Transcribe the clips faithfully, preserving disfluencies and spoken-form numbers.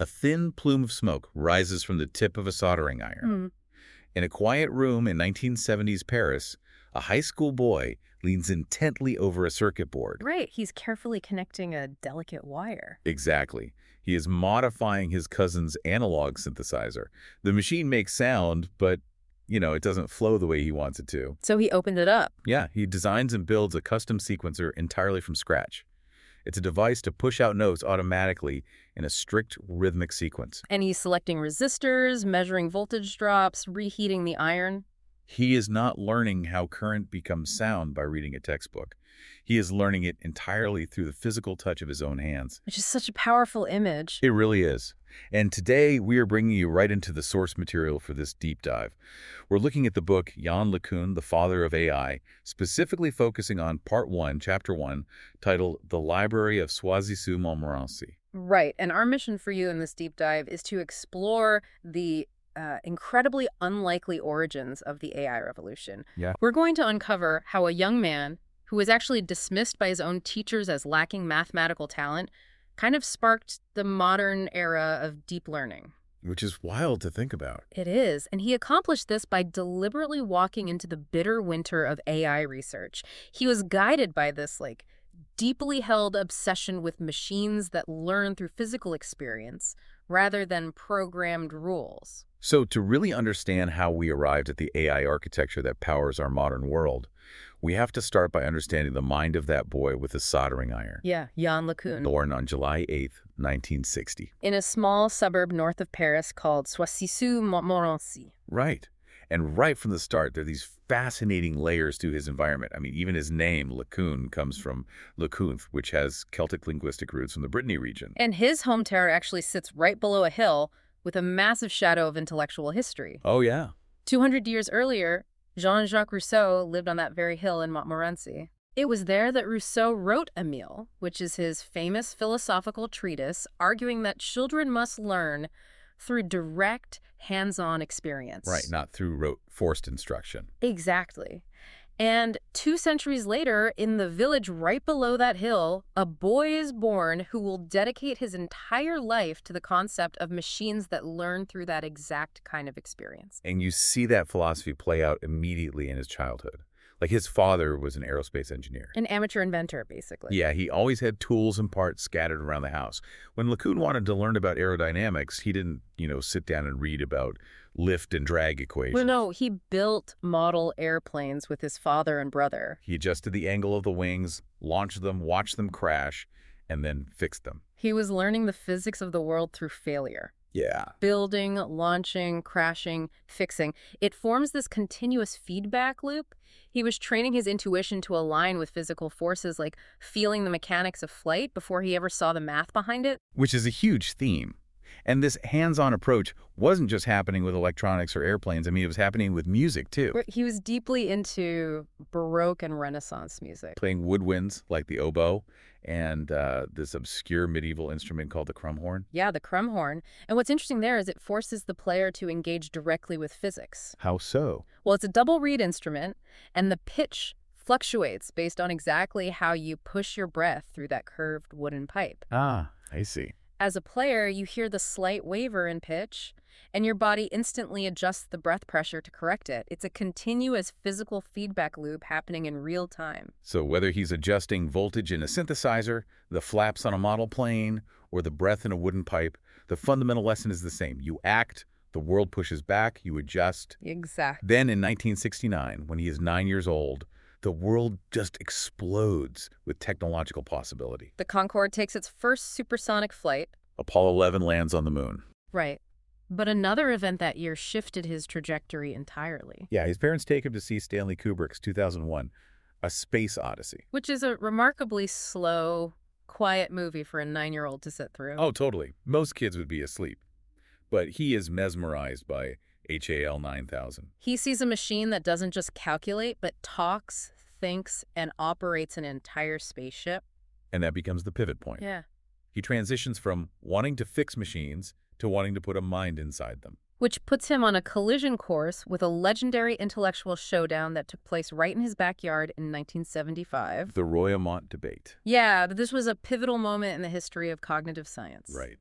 A thin plume of smoke rises from the tip of a soldering iron. Hmm. In a quiet room in nineteen seventies Paris, a high school boy leans intently over a circuit board. Right, he's carefully connecting a delicate wire. Exactly. He is modifying his cousin's analog synthesizer. The machine makes sound, but, you know, it doesn't flow the way he wants it to. So he opened it up. Yeah, he designs and builds a custom sequencer entirely from scratch. It's a device to push out notes automatically in a strict rhythmic sequence. And he's selecting resistors, measuring voltage drops, reheating the iron. He is not learning how current becomes sound by reading a textbook. He is learning it entirely through the physical touch of his own hands. Which is such a powerful image. It really is. And today, we are bringing you right into the source material for this deep dive. We're looking at the book Yann LeCun, The Father of A I, specifically focusing on Part one, Chapter one, titled The Library of Soisy-sous-Montmorency. Right, and our mission for you in this deep dive is to explore the uh, incredibly unlikely origins of the A I revolution. Yeah. We're going to uncover how a young man who was actually dismissed by his own teachers as lacking mathematical talent kind of sparked the modern era of deep learning. Which is wild to think about. It is, and he accomplished this by deliberately walking into the bitter winter of A I research. He was guided by this, like, deeply held obsession with machines that learn through physical experience rather than programmed rules. So to really understand how we arrived at the A I architecture that powers our modern world, we have to start by understanding the mind of that boy with the soldering iron. Yeah, Yann LeCun. Born on July eighth, nineteen sixty. In a small suburb north of Paris called Soisy-sous-Montmorency. Right. And right from the start, there are these fascinating layers to his environment. I mean, even his name, LeCun, comes from Lecunth, which has Celtic linguistic roots from the Brittany region. And his home tower actually sits right below a hill with a massive shadow of intellectual history. Oh, yeah. two hundred years earlier, Jean-Jacques Rousseau lived on that very hill in Montmorency. It was there that Rousseau wrote Émile, which is his famous philosophical treatise arguing that children must learn through direct, hands-on experience. Right, not through rote, forced instruction. Exactly. And two centuries later, in the village right below that hill, a boy is born who will dedicate his entire life to the concept of machines that learn through that exact kind of experience. And you see that philosophy play out immediately in his childhood. Like, his father was an aerospace engineer. An amateur inventor, basically. Yeah, he always had tools and parts scattered around the house. When LeCun wanted to learn about aerodynamics, he didn't, you know, sit down and read about lift and drag equations. Well, no, he built model airplanes with his father and brother. He adjusted the angle of the wings, launched them, watched them crash, and then fixed them. He was learning the physics of the world through failure. Yeah. Building, launching, crashing, fixing. It forms this continuous feedback loop. He was training his intuition to align with physical forces, like feeling the mechanics of flight before he ever saw the math behind it. Which is a huge theme. And this hands-on approach wasn't just happening with electronics or airplanes. I mean, it was happening with music, too. He was deeply into Baroque and Renaissance music. Playing woodwinds like the oboe and uh, this obscure medieval instrument called the crumhorn. Yeah, the crumhorn. And what's interesting there is it forces the player to engage directly with physics. How so? Well, it's a double reed instrument, and the pitch fluctuates based on exactly how you push your breath through that curved wooden pipe. Ah, I see. As a player, you hear the slight waver in pitch, and your body instantly adjusts the breath pressure to correct it. It's a continuous physical feedback loop happening in real time. So whether he's adjusting voltage in a synthesizer, the flaps on a model plane, or the breath in a wooden pipe, the fundamental lesson is the same. You act, the world pushes back, you adjust. Exactly. Then in nineteen sixty-nine, when he is nine years old, the world just explodes with technological possibility. The Concorde takes its first supersonic flight. Apollo eleven lands on the moon. Right. But another event that year shifted his trajectory entirely. Yeah, his parents take him to see Stanley Kubrick's two thousand one, A Space Odyssey. Which is a remarkably slow, quiet movie for a nine-year-old to sit through. Oh, totally. Most kids would be asleep. But he is mesmerized by H A L nine thousand. He sees a machine that doesn't just calculate, but talks, thinks, and operates an entire spaceship. And that becomes the pivot point. Yeah. He transitions from wanting to fix machines to wanting to put a mind inside them. Which puts him on a collision course with a legendary intellectual showdown that took place right in his backyard in nineteen seventy-five. The Royaumont debate. Yeah, this was a pivotal moment in the history of cognitive science. Right.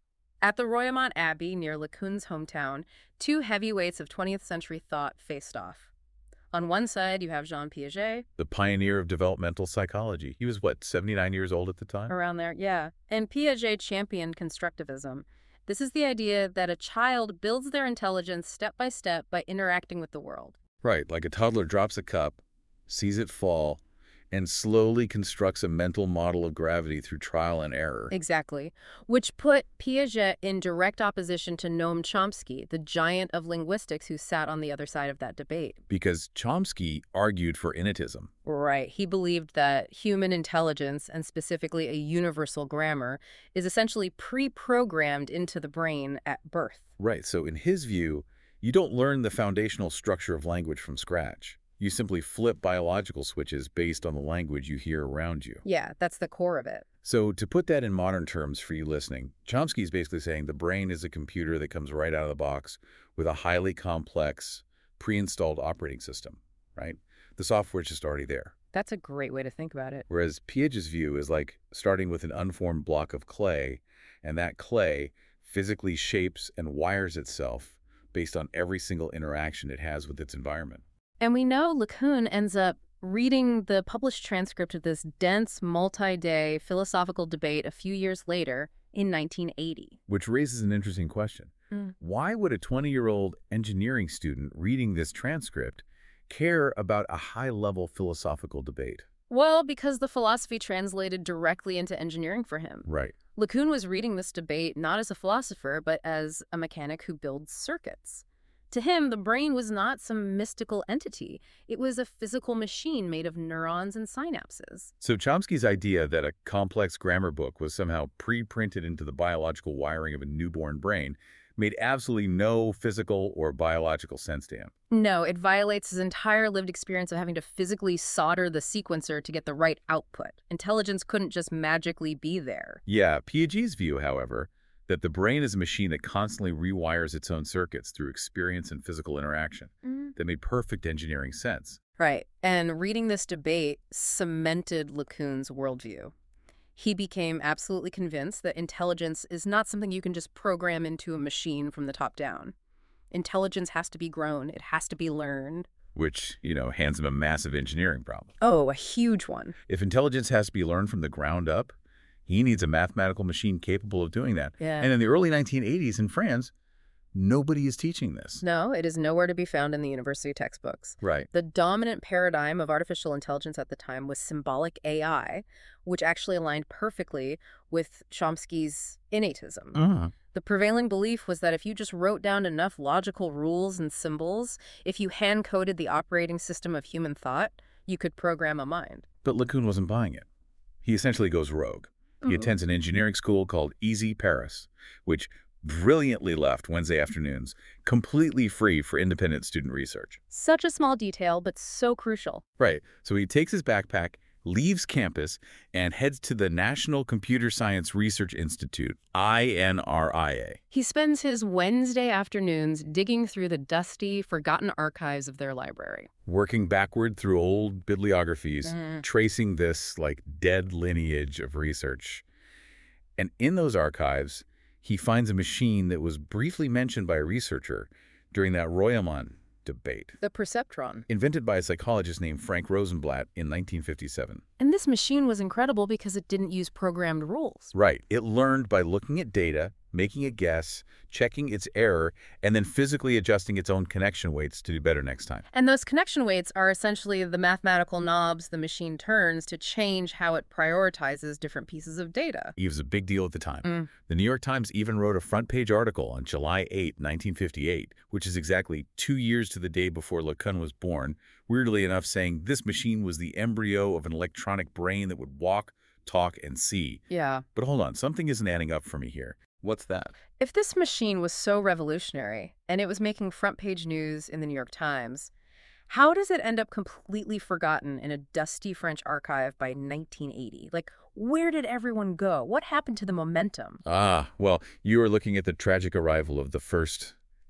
At the Royaumont Abbey near LeCun's hometown, two heavyweights of twentieth century thought faced off. On one side, you have Jean Piaget. The pioneer of developmental psychology. He was, what, seventy-nine years old at the time? Around there, yeah. And Piaget championed constructivism. This is the idea that a child builds their intelligence step by step by interacting with the world. Right, like a toddler drops a cup, sees it fall, and slowly constructs a mental model of gravity through trial and error. Exactly. Which put Piaget in direct opposition to Noam Chomsky, the giant of linguistics who sat on the other side of that debate. Because Chomsky argued for innatism. Right. He believed that human intelligence, and specifically a universal grammar, is essentially pre-programmed into the brain at birth. Right. So in his view, you don't learn the foundational structure of language from scratch. You simply flip biological switches based on the language you hear around you. Yeah, that's the core of it. So to put that in modern terms for you listening, Chomsky is basically saying the brain is a computer that comes right out of the box with a highly complex, pre-installed operating system, right? The software is just already there. That's a great way to think about it. Whereas Piaget's view is like starting with an unformed block of clay, and that clay physically shapes and wires itself based on every single interaction it has with its environment. And we know LeCun ends up reading the published transcript of this dense, multi-day philosophical debate a few years later in nineteen eighty. Which raises an interesting question. Mm. Why would a twenty-year-old engineering student reading this transcript care about a high-level philosophical debate? Well, because the philosophy translated directly into engineering for him. Right. LeCun was reading this debate not as a philosopher, but as a mechanic who builds circuits. To him, the brain was not some mystical entity. It was a physical machine made of neurons and synapses. So Chomsky's idea that a complex grammar book was somehow pre-printed into the biological wiring of a newborn brain made absolutely no physical or biological sense to him. No, it violates his entire lived experience of having to physically solder the sequencer to get the right output. Intelligence couldn't just magically be there. Yeah, Piaget's view, however, that the brain is a machine that constantly rewires its own circuits through experience and physical interaction. Mm-hmm. That made perfect engineering sense. Right. And reading this debate cemented LeCun's worldview. He became absolutely convinced that intelligence is not something you can just program into a machine from the top down. Intelligence has to be grown. It has to be learned. Which, you know, hands him a massive engineering problem. Oh, a huge one. If intelligence has to be learned from the ground up, he needs a mathematical machine capable of doing that. Yeah. And in the early nineteen eighties in France, nobody is teaching this. No, it is nowhere to be found in the university textbooks. Right. The dominant paradigm of artificial intelligence at the time was symbolic A I, which actually aligned perfectly with Chomsky's innatism. Uh-huh. The prevailing belief was that if you just wrote down enough logical rules and symbols, if you hand-coded the operating system of human thought, you could program a mind. But LeCun wasn't buying it. He essentially goes rogue. He mm-hmm. attends an engineering school called EASY Paris, which brilliantly left Wednesday afternoons completely free for independent student research. Such a small detail, but so crucial. Right. So he takes his backpack, leaves campus, and heads to the National Computer Science Research Institute, I N R I A. He spends his Wednesday afternoons digging through the dusty, forgotten archives of their library. Working backward through old bibliographies, Mm. tracing this, like, dead lineage of research. And in those archives, he finds a machine that was briefly mentioned by a researcher during that Royaumont debate. The perceptron. Invented by a psychologist named Frank Rosenblatt in nineteen fifty-seven. And this machine was incredible because it didn't use programmed rules. Right. It learned by looking at data, making a guess, checking its error, and then physically adjusting its own connection weights to do better next time. And those connection weights are essentially the mathematical knobs the machine turns to change how it prioritizes different pieces of data. It was a big deal at the time. Mm. The New York Times even wrote a front-page article on July eighth, nineteen fifty-eight, which is exactly two years to the day before LeCun was born, weirdly enough saying this machine was the embryo of an electronic brain that would walk, talk, and see. Yeah. But hold on, something isn't adding up for me here. What's that? If this machine was so revolutionary and it was making front-page news in the New York Times, how does it end up completely forgotten in a dusty French archive by nineteen eighty? Like, where did everyone go? What happened to the momentum? Ah, well, you are looking at the tragic arrival of the first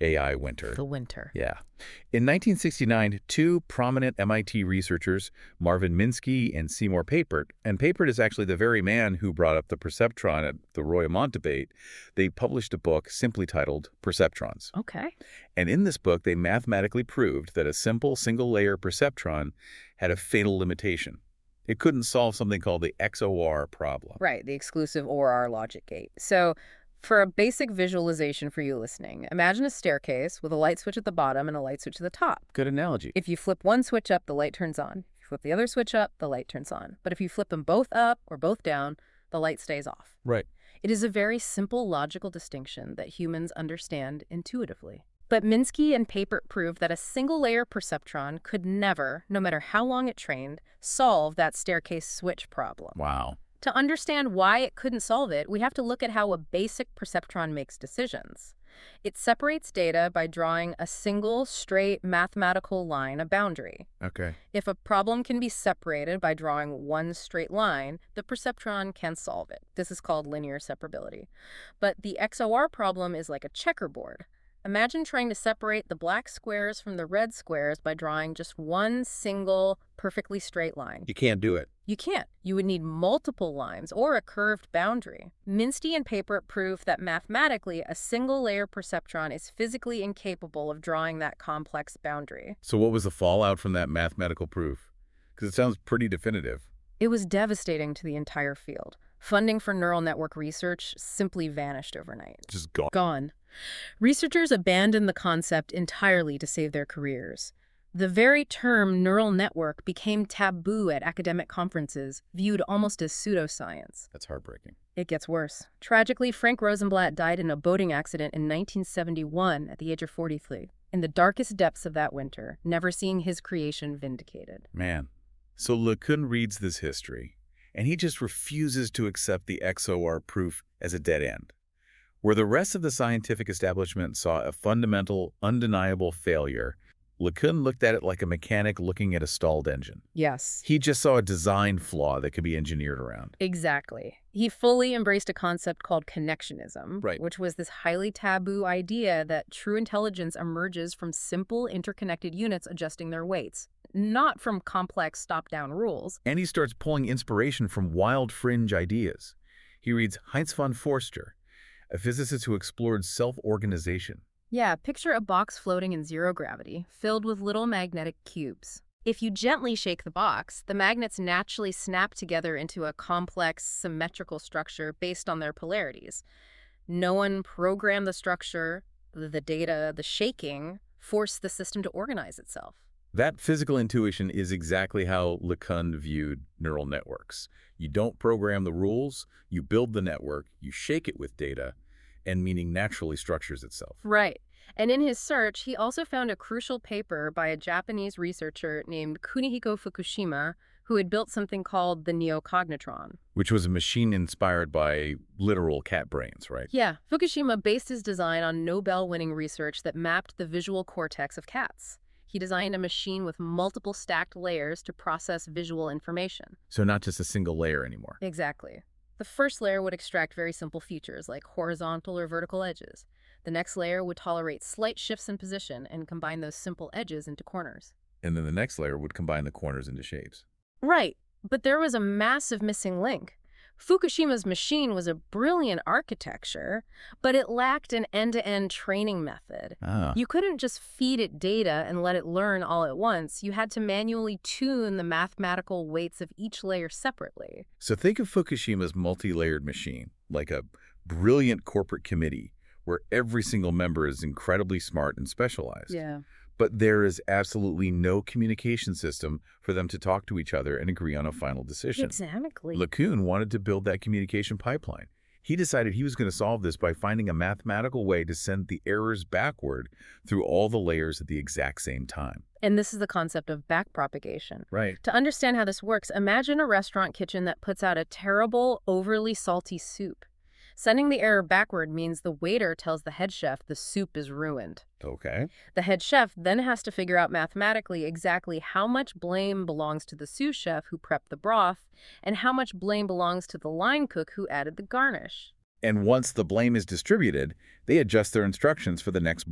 A I winter. The winter. Yeah. In nineteen sixty-nine, two prominent M I T researchers, Marvin Minsky and Seymour Papert, and Papert is actually the very man who brought up the perceptron at the Royaumont debate, they published a book simply titled Perceptrons. Okay. And in this book, they mathematically proved that a simple single-layer perceptron had a fatal limitation. It couldn't solve something called the X O R problem. Right, the exclusive O R logic gate. So for a basic visualization for you listening, imagine a staircase with a light switch at the bottom and a light switch at the top. Good analogy. If you flip one switch up, the light turns on. If you flip the other switch up, the light turns on. But if you flip them both up or both down, the light stays off. Right. It is a very simple logical distinction that humans understand intuitively. But Minsky and Papert proved that a single-layer perceptron could never, no matter how long it trained, solve that staircase switch problem. Wow. To understand why it couldn't solve it, we have to look at how a basic perceptron makes decisions. It separates data by drawing a single, straight, mathematical line, a boundary. Okay. If a problem can be separated by drawing one straight line, the perceptron can solve it. This is called linear separability. But the X O R problem is like a checkerboard. Imagine trying to separate the black squares from the red squares by drawing just one single, perfectly straight line. You can't do it. You can't. You would need multiple lines or a curved boundary. Minsky and Papert proved that mathematically, a single-layer perceptron is physically incapable of drawing that complex boundary. So what was the fallout from that mathematical proof? Because it sounds pretty definitive. It was devastating to the entire field. Funding for neural network research simply vanished overnight. Just gone. Gone. Researchers abandoned the concept entirely to save their careers. The very term neural network became taboo at academic conferences, viewed almost as pseudoscience. That's heartbreaking. It gets worse. Tragically, Frank Rosenblatt died in a boating accident in nineteen seventy-one at the age of forty-three, in the darkest depths of that winter, never seeing his creation vindicated. Man. So LeCun reads this history, and he just refuses to accept the X O R proof as a dead end. Where the rest of the scientific establishment saw a fundamental, undeniable failure, LeCun looked at it like a mechanic looking at a stalled engine. Yes. He just saw a design flaw that could be engineered around. Exactly. He fully embraced a concept called connectionism, Right. which was this highly taboo idea that true intelligence emerges from simple interconnected units adjusting their weights, not from complex top-down rules. And he starts pulling inspiration from wild fringe ideas. He reads Heinz von Forster, a physicist who explored self-organization. Yeah, picture a box floating in zero gravity, filled with little magnetic cubes. If you gently shake the box, the magnets naturally snap together into a complex, symmetrical structure based on their polarities. No one programmed the structure, the data, the shaking, forced the system to organize itself. That physical intuition is exactly how LeCun viewed neural networks. You don't program the rules, you build the network, you shake it with data, and meaning naturally structures itself. Right. And in his search, he also found a crucial paper by a Japanese researcher named Kunihiko Fukushima, who had built something called the neocognitron. Which was a machine inspired by literal cat brains, right? Yeah, Fukushima based his design on Nobel-winning research that mapped the visual cortex of cats. He designed a machine with multiple stacked layers to process visual information. So not just a single layer anymore. Exactly. The first layer would extract very simple features like horizontal or vertical edges. The next layer would tolerate slight shifts in position and combine those simple edges into corners. And then the next layer would combine the corners into shapes. Right, but there was a massive missing link. Fukushima's machine was a brilliant architecture, but it lacked an end-to-end training method. Ah. You couldn't just feed it data and let it learn all at once. You had to manually tune the mathematical weights of each layer separately. So think of Fukushima's multi-layered machine like a brilliant corporate committee where every single member is incredibly smart and specialized. Yeah. But there is absolutely no communication system for them to talk to each other and agree on a final decision. Exactly. LeCun wanted to build that communication pipeline. He decided he was going to solve this by finding a mathematical way to send the errors backward through all the layers at the exact same time. And this is the concept of backpropagation. Right. To understand how this works, imagine a restaurant kitchen that puts out a terrible, overly salty soup. Sending the error backward means the waiter tells the head chef the soup is ruined. Okay. The head chef then has to figure out mathematically exactly how much blame belongs to the sous chef who prepped the broth and how much blame belongs to the line cook who added the garnish. And once the blame is distributed, they adjust their instructions for the next bowl.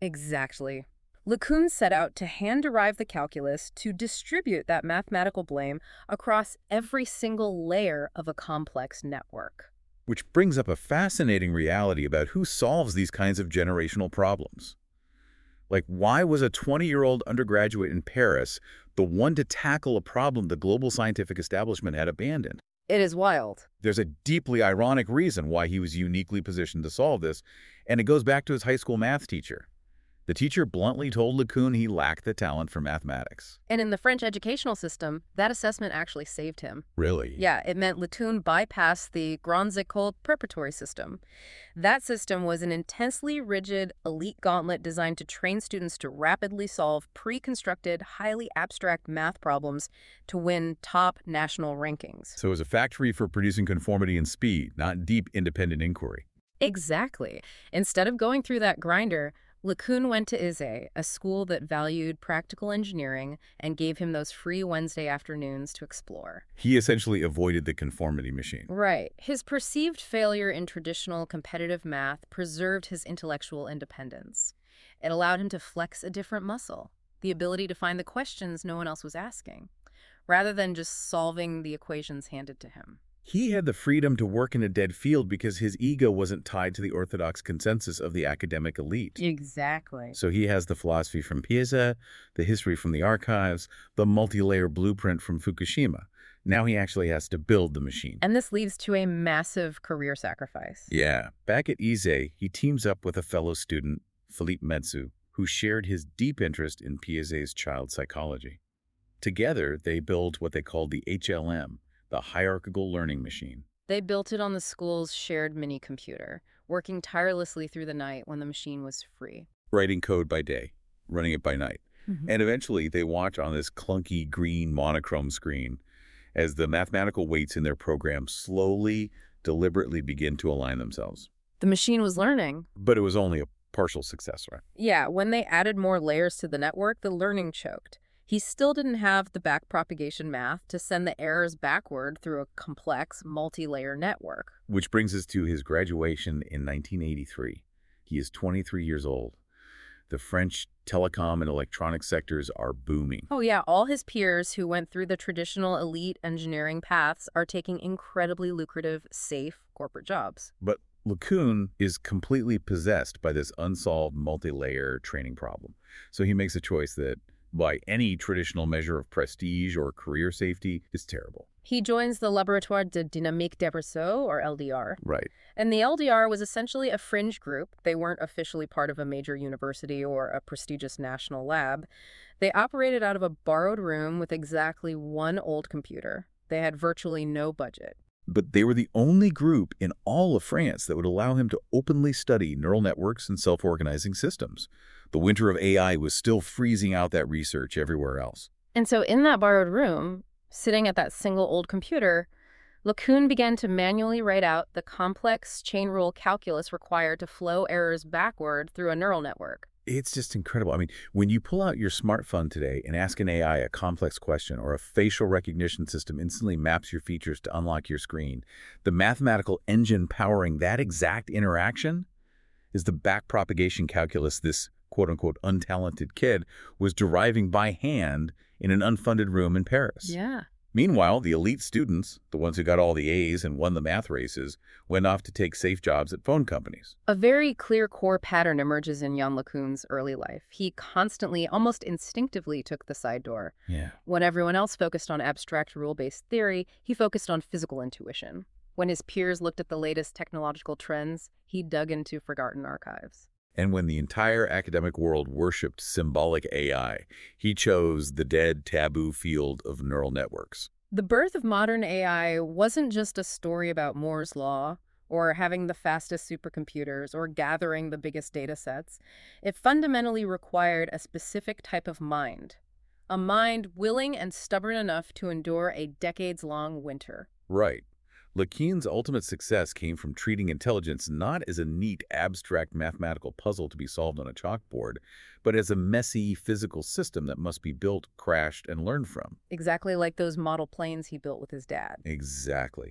Exactly. LeCun set out to hand-derive the calculus to distribute that mathematical blame across every single layer of a complex network. Which brings up a fascinating reality about who solves these kinds of generational problems. Like, why was a twenty-year-old undergraduate in Paris the one to tackle a problem the global scientific establishment had abandoned? It is wild. There's a deeply ironic reason why he was uniquely positioned to solve this, and it goes back to his high school math teacher. The teacher bluntly told LeCun he lacked the talent for mathematics. And in the French educational system, that assessment actually saved him. Really? Yeah, it meant LeCun bypassed the Grandes Écoles preparatory system. That system was an intensely rigid, elite gauntlet designed to train students to rapidly solve pre-constructed, highly abstract math problems to win top national rankings. So it was a factory for producing conformity and speed, not deep independent inquiry. Exactly. Instead of going through that grinder, LeCun went to I S E, a school that valued practical engineering and gave him those free Wednesday afternoons to explore. He essentially avoided the conformity machine. Right. His perceived failure in traditional competitive math preserved his intellectual independence. It allowed him to flex a different muscle, the ability to find the questions no one else was asking, rather than just solving the equations handed to him. He had the freedom to work in a dead field because his ego wasn't tied to the orthodox consensus of the academic elite. Exactly. So he has the philosophy from Piaget, the history from the archives, the multi-layer blueprint from Fukushima. Now he actually has to build the machine. And this leads to a massive career sacrifice. Yeah. Back at I S E, he teams up with a fellow student, Philippe Metzou, who shared his deep interest in Piaget's child psychology. Together, they build what they called the H L M, the hierarchical learning machine. They built it on the school's shared mini-computer, working tirelessly through the night when the machine was free. Writing code by day, running it by night. Mm-hmm. And eventually, they watch on this clunky green monochrome screen as the mathematical weights in their program slowly, deliberately begin to align themselves. The machine was learning. But it was only a partial success, right? Yeah, when they added more layers to the network, the learning choked. He still didn't have the backpropagation math to send the errors backward through a complex, multi-layer network. Which brings us to his graduation in nineteen eighty-three. He is twenty-three years old. The French telecom and electronics sectors are booming. Oh yeah, all his peers who went through the traditional elite engineering paths are taking incredibly lucrative, safe corporate jobs. But LeCun is completely possessed by this unsolved multi-layer training problem. So he makes a choice that, by any traditional measure of prestige or career safety, is terrible. He joins the Laboratoire de Dynamique des Réseaux, or L D R. Right. And the L D R was essentially a fringe group. They weren't officially part of a major university or a prestigious national lab. They operated out of a borrowed room with exactly one old computer. They had virtually no budget. But they were the only group in all of France that would allow him to openly study neural networks and self-organizing systems. The winter of A I was still freezing out that research everywhere else. And so in that borrowed room, sitting at that single old computer, LeCun began to manually write out the complex chain rule calculus required to flow errors backward through a neural network. It's just incredible. I mean, when you pull out your smartphone today and ask an A I a complex question, or a facial recognition system instantly maps your features to unlock your screen, the mathematical engine powering that exact interaction is the backpropagation calculus this quote-unquote untalented kid was deriving by hand in an unfunded room in Paris. Yeah. Meanwhile, the elite students, the ones who got all the A's and won the math races, went off to take safe jobs at phone companies. A very clear core pattern emerges in Yann LeCun's early life. He constantly, almost instinctively, took the side door. Yeah. When everyone else focused on abstract rule-based theory, he focused on physical intuition. When his peers looked at the latest technological trends, he dug into forgotten archives. And when the entire academic world worshipped symbolic A I, he chose the dead, taboo field of neural networks. The birth of modern A I wasn't just a story about Moore's Law, or having the fastest supercomputers, or gathering the biggest data sets. It fundamentally required a specific type of mind. A mind willing and stubborn enough to endure a decades-long winter. Right. LeCun's ultimate success came from treating intelligence not as a neat, abstract mathematical puzzle to be solved on a chalkboard, but as a messy physical system that must be built, crashed, and learned from. Exactly like those model planes he built with his dad. Exactly.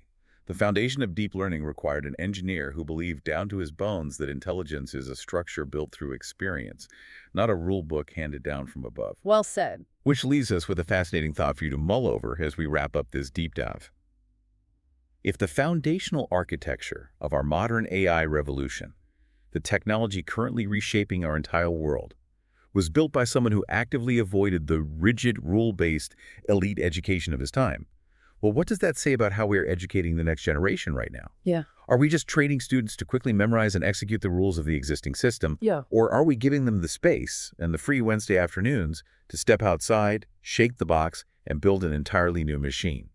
The foundation of deep learning required an engineer who believed down to his bones that intelligence is a structure built through experience, not a rule book handed down from above. Well said. Which leaves us with a fascinating thought for you to mull over as we wrap up this deep dive. If the foundational architecture of our modern A I revolution, the technology currently reshaping our entire world, was built by someone who actively avoided the rigid, rule-based elite education of his time, well, what does that say about how we're educating the next generation right now? Yeah. Are we just training students to quickly memorize and execute the rules of the existing system? Yeah. Or are we giving them the space and the free Wednesday afternoons to step outside, shake the box, and build an entirely new machine?